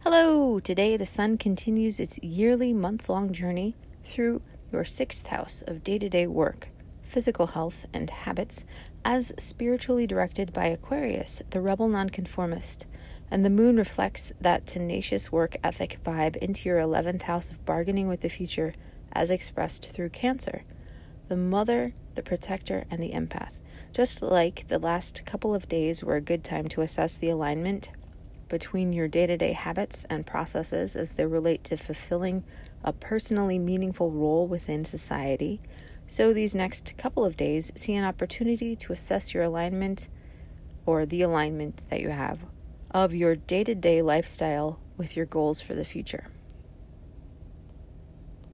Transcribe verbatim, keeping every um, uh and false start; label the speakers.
Speaker 1: Hello! Today the sun continues its yearly month-long journey through your sixth house of day-to-day work, physical health, and habits as spiritually directed by Aquarius, the rebel nonconformist, and the moon reflects that tenacious work ethic vibe into your eleventh house of bargaining with the future as expressed through Cancer, the mother, the protector, and the empath. Just like the last couple of days were a good time to assess the alignment between your day-to-day habits and processes as they relate to fulfilling a personally meaningful role within society, so these next couple of days see an opportunity to assess your alignment or the alignment that you have of your day-to-day lifestyle with your goals for the future.